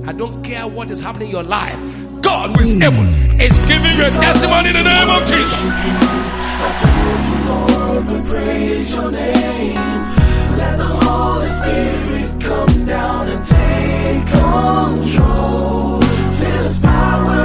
I don't care what is happening in your life. God who is able is giving you a testimony in the name of Jesus. Lord, we praise your name. Let the Holy Spirit come down and take control. Feel His power,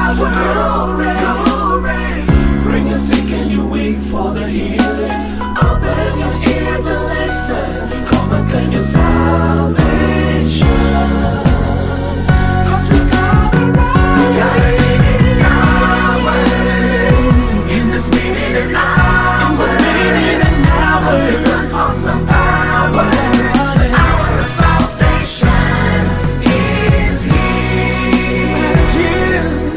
glory. Bring your sick and your weak for the healing. Open your ears and listen. Come and claim your salvation. 'Cause we got it right. In this tower, in this minute and hour, in this minute and hour, God's awesome power. The hour of salvation is here.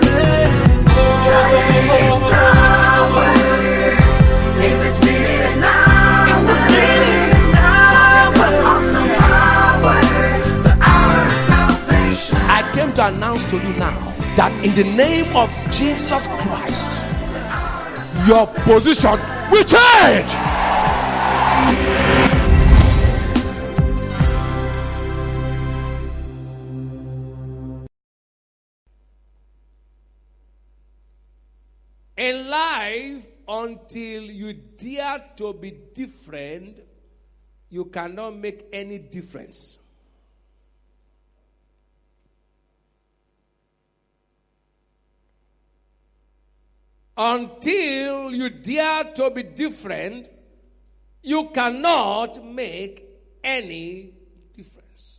In this tower, in this minute and hour, in this minute and hour, God's awesome power. The hour of salvation. I came to announce to you now that in the name of Jesus Christ, your position will change. In life, until you dare to be different, you cannot make any difference. Until you dare to be different, you cannot make any difference.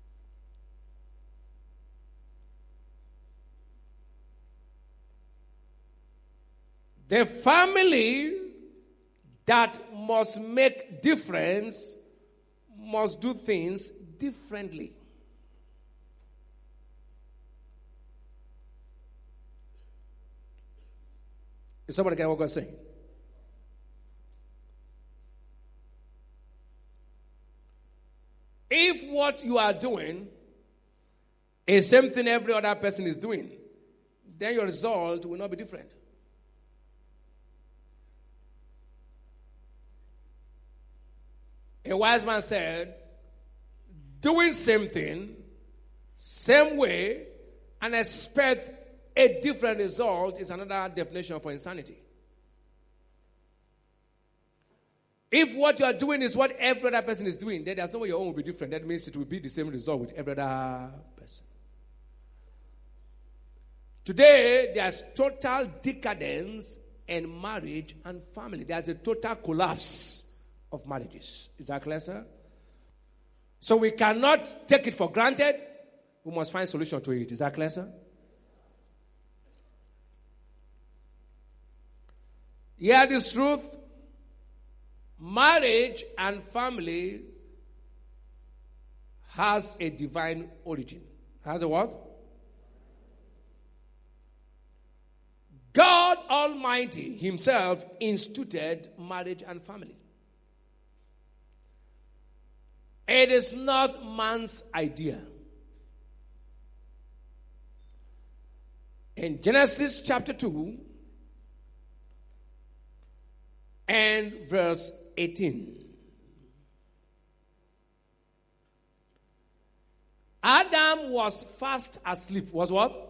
The family that must make difference must do things differently. Is somebody get what God's saying? If what you are doing is the same thing every other person is doing, then your result will not be different. A wise man said, doing same thing, same way, and expect a different result is another definition for insanity. If what you are doing is what every other person is doing, then there's no way your own will be different. That means it will be the same result with every other person. Today, there's total decadence in marriage and family. There's a total collapse of marriages. Is that clear, sir? So we cannot take it for granted. We must find a solution to it. Is that clear, sir? Hear this truth. Marriage and family has a divine origin. Has a what? God Almighty Himself instituted marriage and family. It is not man's idea. In Genesis chapter 2 and verse 18. Adam was fast asleep. Was what?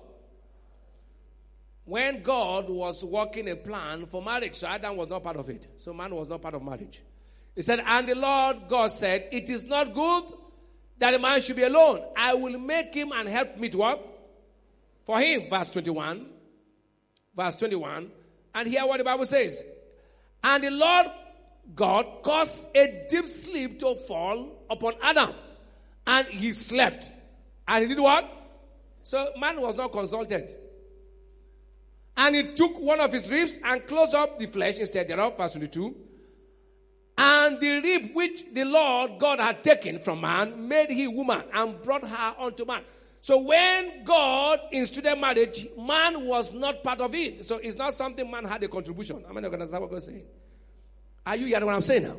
When God was working a plan for marriage. So Adam was not part of it. So man was not part of marriage. He said, and the Lord God said, it is not good that a man should be alone. I will make him and help me to what? For him. Verse 21. Verse 21. And hear what the Bible says. And the Lord God caused a deep sleep to fall upon Adam. And he slept. And he did what? So man was not consulted. And he took one of his ribs and closed up the flesh instead thereof. Verse 22. And the rib which the Lord God had taken from man made he woman and brought her unto man. So when God instituted marriage, man was not part of it. So it's not something man had a contribution. I'm not going to understand what God's saying. Are you hearing what I'm saying now?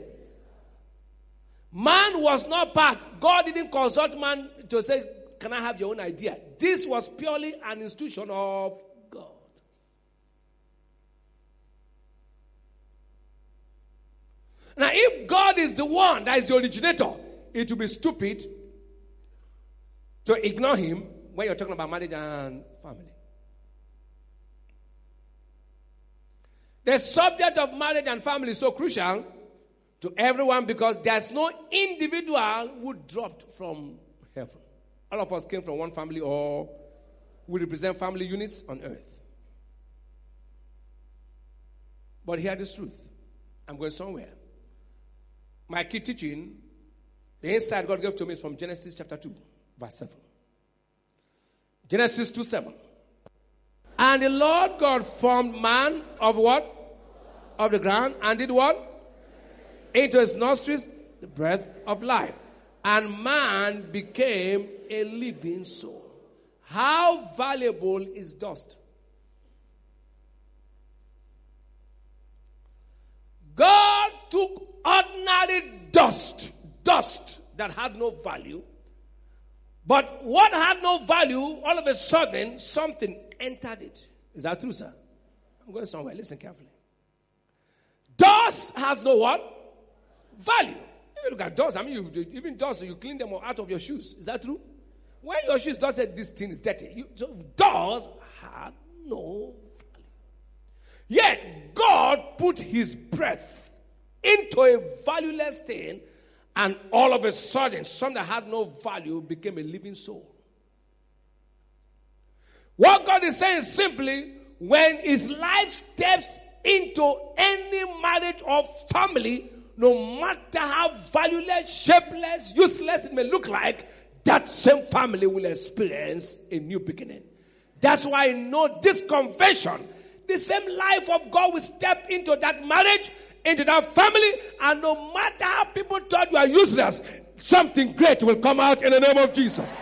Man was not part. God didn't consult man to say, can I have your own idea? This was purely an institution of God. Now, if God is the one that is the originator, it would be stupid to ignore him when you're talking about marriage and family. The subject of marriage and family is so crucial to everyone because there's no individual who dropped from heaven. All of us came from one family or we represent family units on earth. But hear this truth. I'm going somewhere. My key teaching, the insight God gave to me is from Genesis chapter 2, verse 7. Genesis 2:7. And the Lord God formed man of what? Of the ground, and did what? Into his nostrils the breath of life. And man became a living soul. How valuable is dust? God took ordinary dust that had no value. But what had no value, all of a sudden, something entered it. Is that true, sir? I'm going somewhere. Listen carefully. Dust has no what? Value. If you look at dust, I mean, even dust, you clean them out of your shoes. Is that true? When your shoes don't say this thing is dirty, dust had no value. Yet, God put his breath into a valueless thing, and all of a sudden, something that had no value became a living soul. What God is saying simply, when his life steps into any marriage or family, no matter how valueless, shapeless, useless it may look like, that same family will experience a new beginning. That's why I know this convention, the same life of God will step into that marriage, into that family, and no matter how people thought you are useless, something great will come out in the name of Jesus.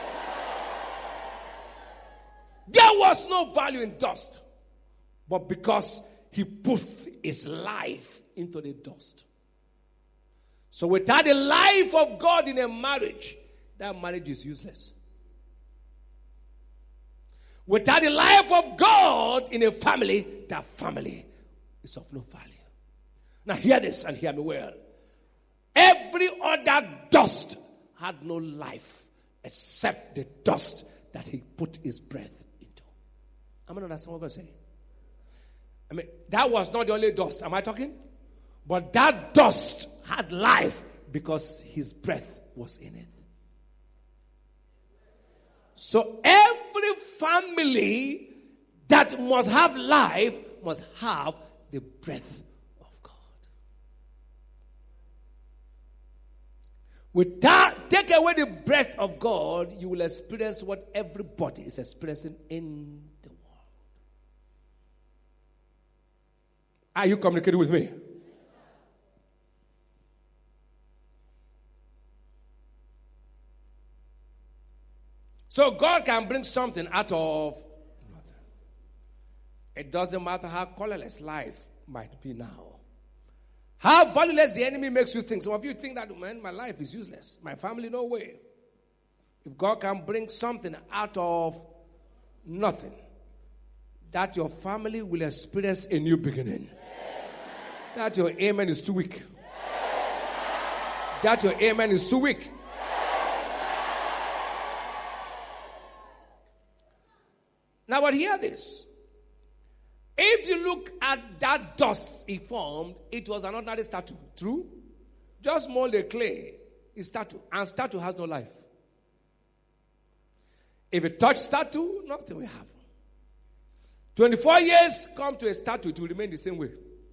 There was no value in dust, but because he put his life into the dust. So without the life of God in a marriage, that marriage is useless. Without the life of God in a family, that family is of no value. Now hear this and hear me well. Every other dust had no life except the dust that he put his breath into. I'm going to understand what I'm saying. I mean, that was not the only dust. Am I talking? But that dust had life because his breath was in it. So every family that must have life must have the breath of God. Without take away the breath of God, you will experience what everybody is experiencing in the world. Are you communicating with me? So God can bring something out of nothing. It doesn't matter how colorless life might be now. How valueless the enemy makes you think. Some of you think that, man, my life is useless. My family, no way. If God can bring something out of nothing, that your family will experience a new beginning. That your amen is too weak. That your amen is too weak. Now, but hear this. If you look at that dust he formed, it was an ordinary statue. True? Just mold the clay is statue. And statue has no life. If you touch statue, nothing will happen. 24 years, come to a statue, it will remain the same way.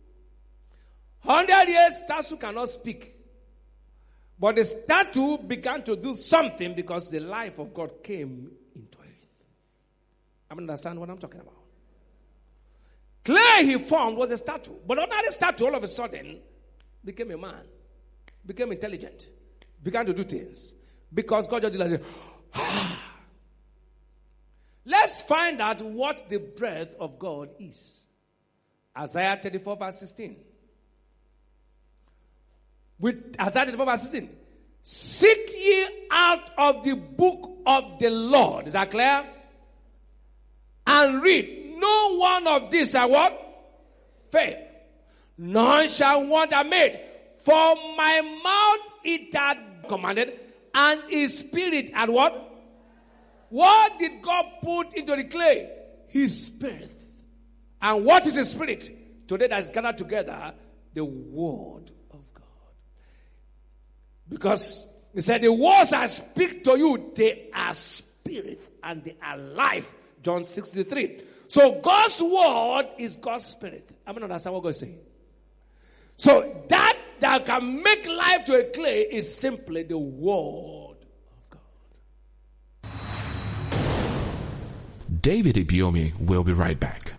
100 years, statue cannot speak. But the statue began to do something because the life of God came into it. I understand what I'm talking about. Clay he formed was a statue. But another statue all of a sudden became a man. Became intelligent. Began to do things. Because God just did like this. Let's find out what the breath of God is. Isaiah 34 verse 16. With Isaiah 34 verse 16. Seek ye out of the book of the Lord. Is that clear? And read, no one of these shall what? Fail. None shall want are made. For my mouth it had commanded, and his spirit had what? What did God put into the clay? His spirit. And what is his spirit? Today that is gathered together, the word of God. Because he said, the words I speak to you, they are spirit and they are life. John 63. So God's word is God's spirit. I mean, understand what God is saying. So that can make life to a clay is simply the word of God. David Ibiyeomie will be right back.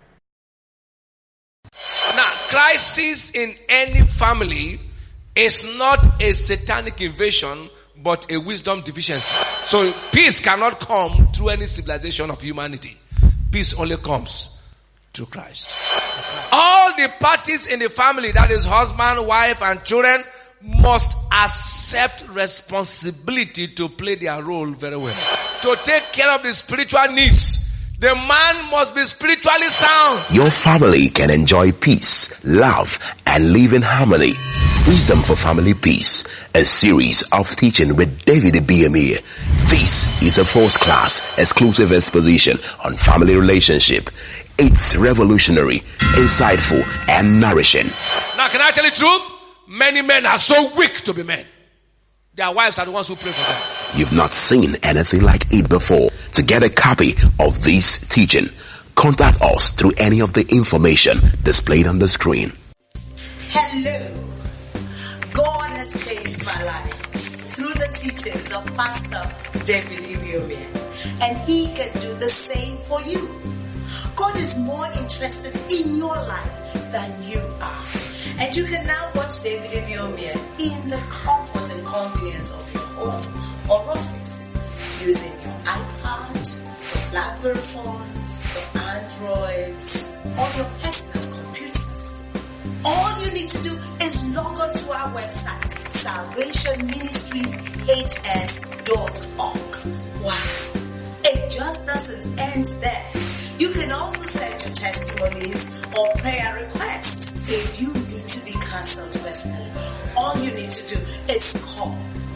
Now, crisis in any family is not a satanic invasion, but a wisdom deficiency. So peace cannot come through any civilization of humanity. Peace only comes through Christ. All the parties in the family, that is husband, wife, and children, must accept responsibility to play their role very well. To take care of the spiritual needs. The man must be spiritually sound. Your family can enjoy peace, love, and live in harmony. Wisdom for Family Peace, a series of teaching with David Ibiyeomie. This is a first-class exclusive exposition on family relationship. It's revolutionary, insightful, and nourishing. Now, can I tell you the truth? Many men are so weak to be men. Their wives are the ones who pray for them. You've not seen anything like it before. To get a copy of this teaching, contact us through any of the information displayed on the screen. Hello. God has changed my life through the teachings of Pastor David Ibiyeomie, and he can do the same for you. God is more interested in your life than you are. And you can now watch David Ibiyeomie in the comfort and convenience of your home or office using your iPad, BlackBerry phones, your Androids, or your personal computers. All you need to do is log on to our website, salvationministrieshs.org. Wow! It just doesn't end there. You can also send your testimonies or prayer requests. If you need to be counseled personally, all you need to do is call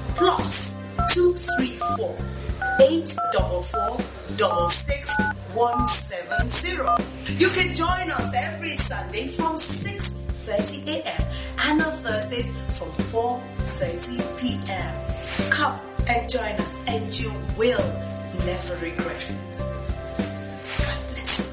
+234 844 66170. You can join us every Sunday from 6:30 a.m. and on Thursdays from 4:30 p.m. Come and join us and you will never regret it. God bless.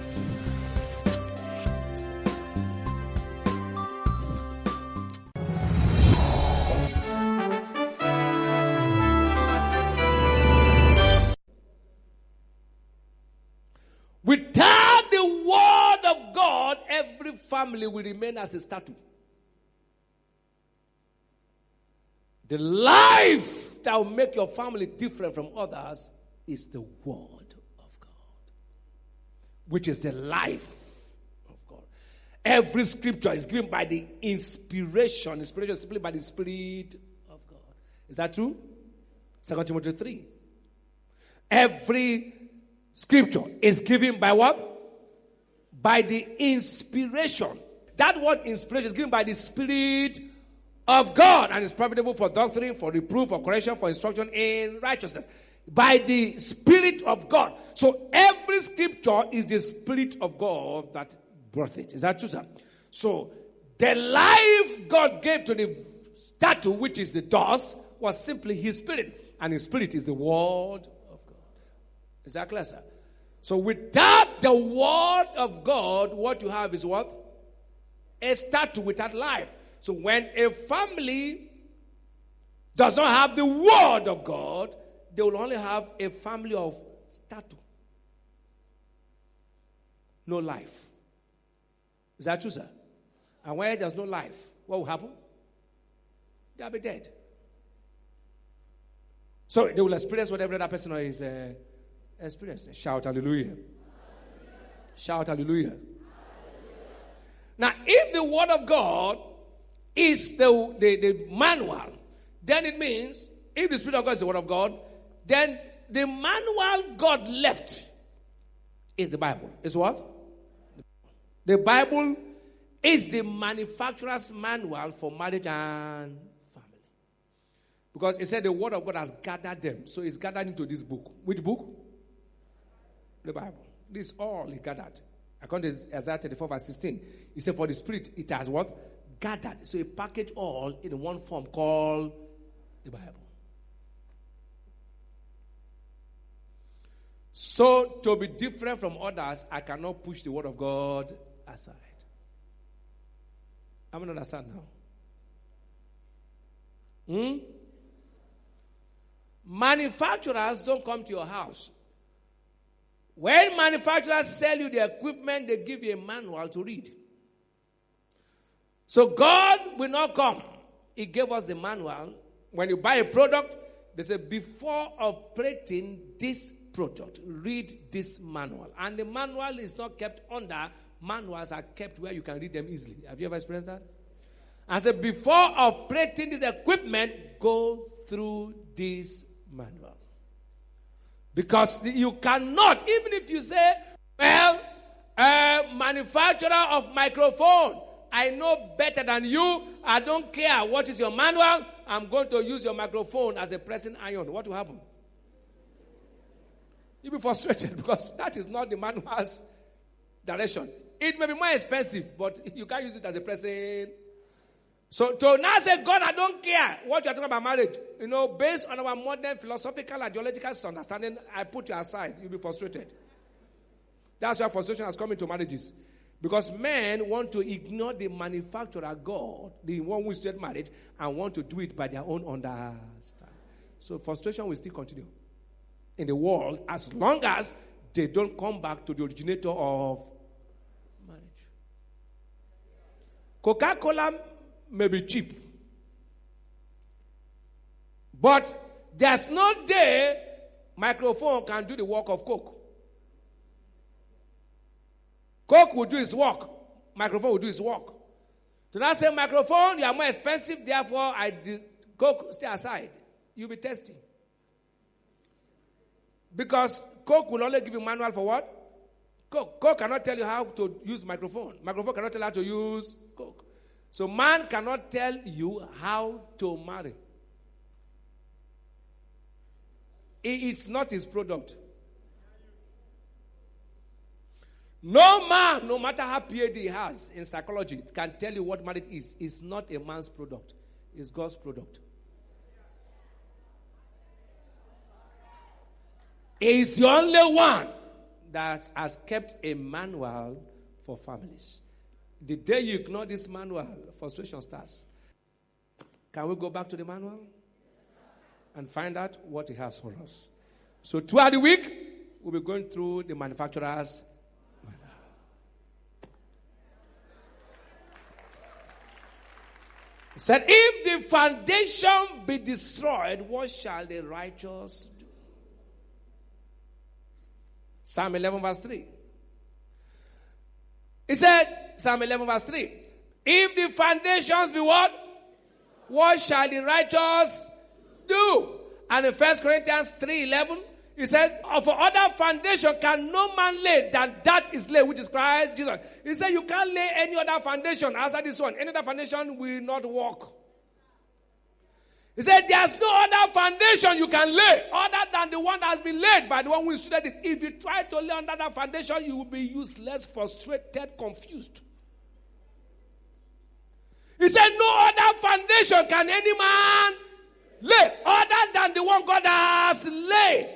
Without the word of God, every family will remain as a statue. The life that will make your family different from others is the word of God, which is the life of God. Every scripture is given by the inspiration. Inspiration is simply by the Spirit of God. Is that true? 2 Timothy 3. Every scripture is given by what? By the inspiration. That word inspiration is given by the Spirit of God and is profitable for doctrine, for reproof, for correction, for instruction in righteousness. By the Spirit of God. So every scripture is the Spirit of God that brought it. Is that true, sir? So the life God gave to the statue, which is the dust, was simply His Spirit. And His Spirit is the Word of God. Is that clear, sir? So without the Word of God, what you have is what? A statue without life. So when a family does not have the Word of God, they will only have a family of statue. No life. Is that true, sir? And where there's no life, what will happen? They'll be dead. So they will experience whatever that person is experiencing. Shout hallelujah. Shout hallelujah. Now, if the Word of God is the manual, then it means, if the Spirit of God is the Word of God, then the manual God left is the Bible. Is what? The Bible is the manufacturer's manual for marriage and family. Because it said the Word of God has gathered them. So it's gathered into this book. Which book? the Bible. This is all he gathered. According to Isaiah 34 verse 16, he said, for the Spirit, it has what? Gathered. So he packaged all in one form called the Bible. So, to be different from others, I cannot push the word of God aside. I don't understand now. Manufacturers don't come to your house. When manufacturers sell you the equipment, they give you a manual to read. So God will not come. He gave us the manual. When you buy a product, they say, before operating this product, read this manual. And the manual is not kept under. Manuals are kept where you can read them easily. Have you ever experienced that? And so before operating this equipment, go through this manual. Because you cannot, even if you say, well, manufacturer of microphone, I know better than you. I don't care what is your manual. I'm going to use your microphone as a pressing iron. What will happen? You'll be frustrated because that is not the manual's direction. It may be more expensive, but you can't use it as a pressing. So to now say, God, I don't care what you're talking about marriage. You know, based on our modern philosophical, ideological understanding, I put you aside. You'll be frustrated. That's why frustration has come into marriages. Because men want to ignore the manufacturer, God, the one who started marriage, and want to do it by their own understanding. So frustration will still continue in the world as long as they don't come back to the originator of marriage. Coca-Cola may be cheap, but there's no day microphone can do the work of Coke. Coke will do its work. Microphone will do its work. Do not say microphone, you are more expensive, therefore Coke, stay aside. You'll be testing. Because Coke will only give you manual for what? Coke cannot tell you how to use microphone. Microphone cannot tell you how to use Coke. So man cannot tell you how to marry. It's not his product. No man, no matter how PhD he has in psychology, can tell you what marriage is. It's not a man's product. It's God's product. He's the only one that has kept a manual for families. The day you ignore this manual, frustration starts. Can we go back to the manual and find out what he has for us? So throughout the week, we'll be going through the manufacturer's manual. He said, if the foundation be destroyed, what shall the righteous do? Psalm 11 verse 3. He said, Psalm 11 verse 3, if the foundations be what? What shall the righteous do? And in 1 Corinthians 3:11, he said, for other foundation can no man lay than that is laid, which is Christ Jesus. He said, you can't lay any other foundation outside this one. Any other foundation will not work. He said, there's no other foundation you can lay other than the one that has been laid by the one who instituted it. If you try to lay under that foundation, you will be useless, frustrated, confused. He said, no other foundation can any man lay other than the one God has laid.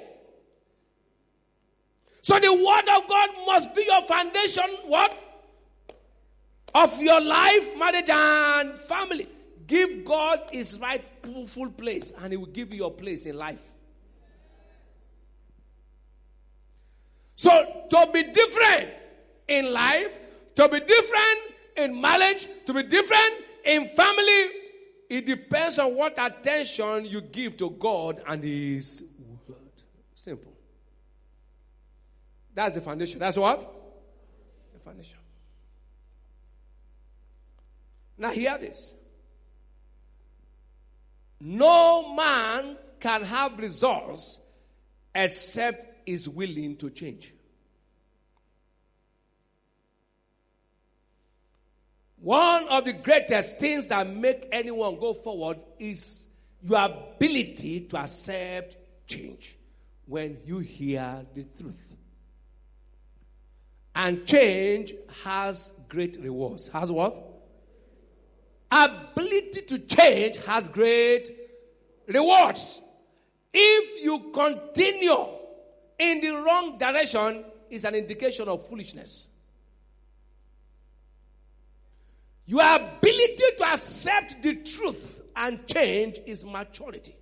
So the word of God must be your foundation, what? Of your life, marriage, and family. Give God his rightful place, and he will give you your place in life. So, to be different in life, to be different in marriage, to be different in family, it depends on what attention you give to God and his word. Simple. That's the foundation. That's what? The foundation. Now hear this. No man can have results except is willing to change. One of the greatest things that make anyone go forward is your ability to accept change when you hear the truth. And change has great rewards. Has what? Ability to change has great rewards. If you continue in the wrong direction, it's an indication of foolishness. Your ability to accept the truth and change is maturity.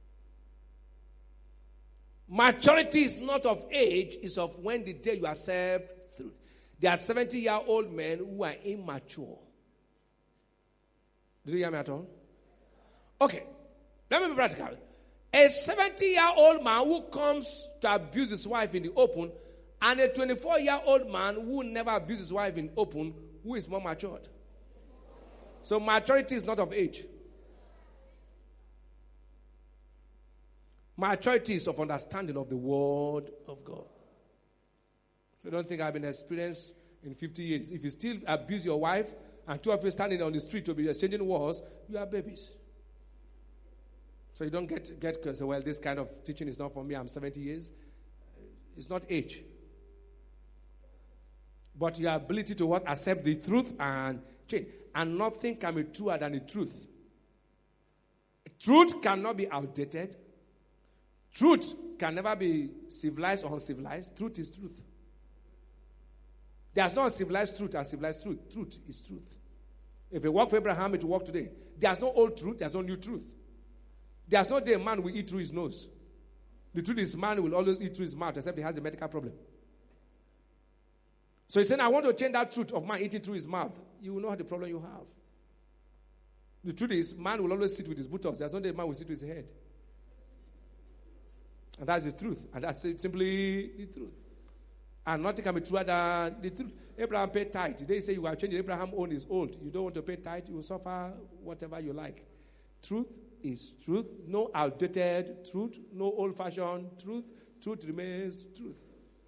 Maturity is not of age, it's of when the day you accept truth. There are 70-year-old men who are immature. Did you hear me at all? Okay, let me be practical. A 70-year-old man who comes to abuse his wife in the open, and a 24-year-old man who never abused his wife in open, who is more matured? So maturity is not of age. Maturity is of understanding of the word of God. So don't think I've been experienced in 50 years. If you still abuse your wife and two of you standing on the street to be exchanging words, you are babies. So you don't get cursed. Well, this kind of teaching is not for me. I'm 70 years. It's not age. But your ability to what? Accept the truth and change. And nothing can be truer than the truth. Truth cannot be outdated. Truth can never be civilized or uncivilized. Truth is truth. There's no civilized truth and civilized truth. Truth is truth. If it worked for Abraham, it will work today. There's no old truth. There's no new truth. There's no day a man will eat through his nose. The truth is man will always eat through his mouth except he has a medical problem. So he's saying, I want to change that truth of man eating through his mouth. You will know the problem you have. The truth is man will always sit with his buttocks. There's no day a man will sit with his head. And that's the truth. And that's simply the truth. And nothing can be truer than the truth. Abraham paid tithe. They say you are changing. Abraham own is old. You don't want to pay tithe, you will suffer whatever you like. Truth is truth. No outdated truth. No old-fashioned truth. Truth remains truth.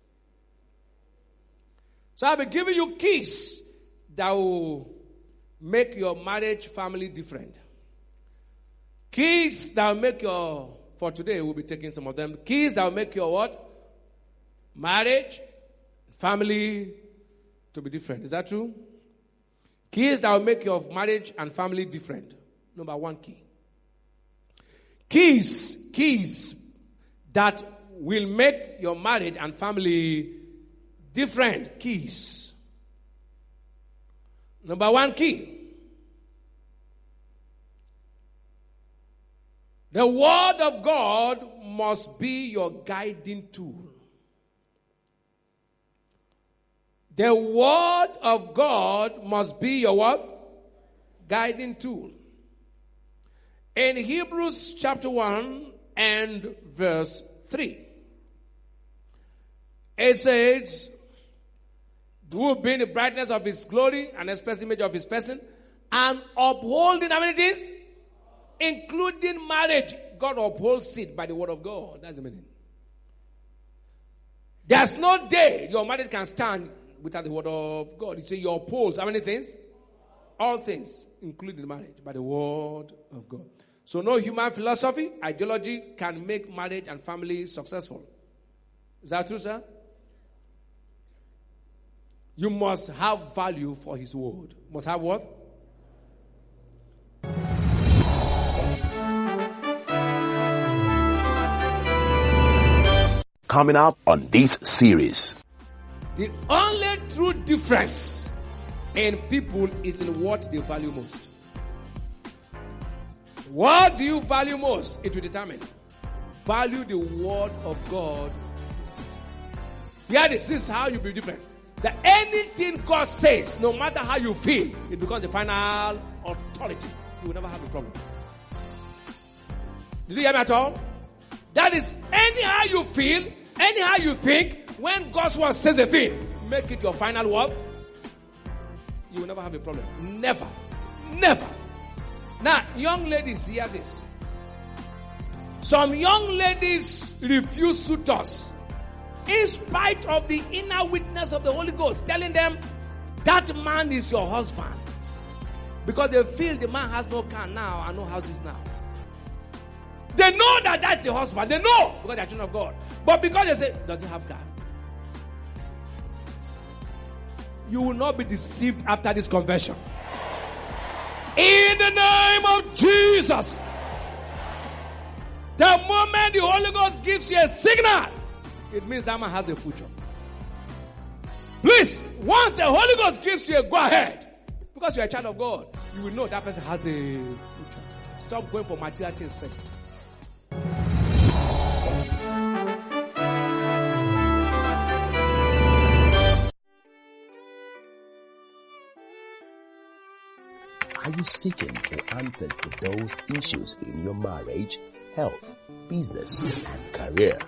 So I'll be giving you keys that will make your marriage family different. Keys that will make your, for today we'll be taking some of them. Keys that will make your what? Marriage, family to be different. Is that true? Keys that will make your marriage and family different. Number one key. Keys that will make your marriage and family different. Keys. Number one key. The word of God must be your guiding tool. The word of God must be your what? Guiding tool. In Hebrews chapter 1 and verse 3, it says, who being the brightness of his glory and express image of his person, and upholding how many things? Including marriage. God upholds it by the word of God. That's the meaning. There's no day your marriage can stand without the word of God. You say you uphold how many things? All things, including marriage, by the word of God. So no human philosophy, ideology can make marriage and family successful. Is that true, sir? You must have value for his word. Must have what? Coming up on this series. The only true difference in people is in what they value most. What do you value most? It will determine. Value the word of God. Yeah, this is how you be different. That anything God says, no matter how you feel, it becomes the final authority. You will never have a problem. Did you hear me at all? That is, anyhow you feel, anyhow you think, when God's word says a thing, make it your final word. You will never have a problem. Never. Never. Now, young ladies, hear this. Some young ladies refuse suitors in spite of the inner witness of the Holy Ghost telling them that man is your husband. Because they feel the man has no car now and no houses now. They know that that's your husband. They know because they're children of God. But because they say, does he have car? You will not be deceived after this conversion. In the name of Jesus. The moment the Holy Ghost gives you a signal, it means that man has a future. Please, once the Holy Ghost gives you a go ahead, because you're a child of God, you will know that person has a future. Stop going for material things first. Are you seeking for answers to those issues in your marriage, health, business, and career?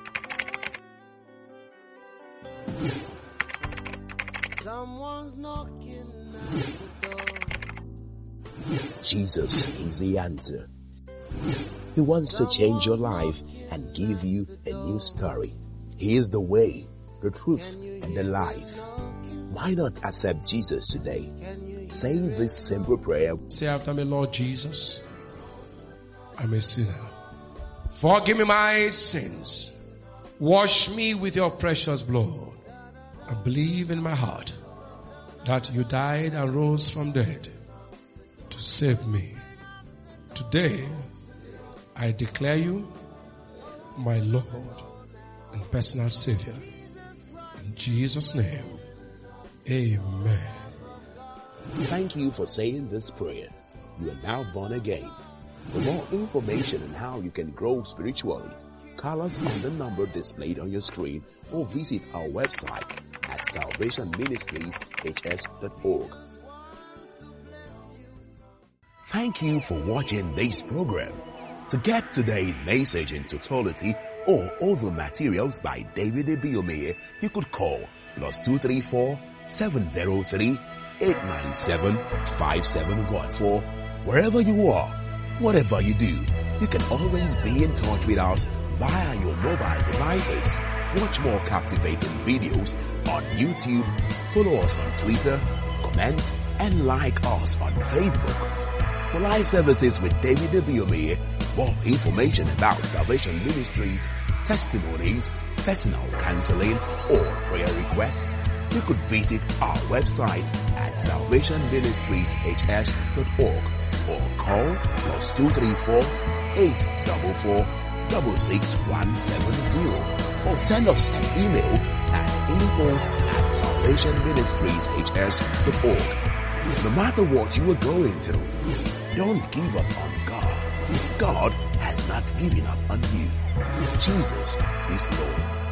Someone's knocking at the door. Jesus is the answer. He wants to change your life and give you a new story. He is the way, the truth, and the life. Why not accept Jesus today? Say this simple prayer. Say after me, Lord Jesus, I'm a sinner. Forgive me my sins. Wash me with your precious blood. I believe in my heart that you died and rose from dead to save me. Today, I declare you my Lord and personal Savior. In Jesus' name, amen. Thank you for saying this prayer. You are now born again. For more information on how you can grow spiritually, call us on the number displayed on your screen or visit our website at salvationministrieshs.org. Thank you for watching this program. To get today's message in totality or other materials by David Ibiomie, you could call +234 703 897 5714. Wherever you are, whatever you do, you can always be in touch with us via your mobile devices. Watch more captivating videos on YouTube, follow us on Twitter, comment, and like us on Facebook. For live services with David Ibiomie, more information about Salvation Ministries, testimonies, personal counseling, or prayer requests, you could visit our website at salvationministrieshs.org or call +234 844 66170 or send us an email at info@salvationministrieshs.org. No matter what you are going through, don't give up on God. God has not given up on you. Jesus is Lord.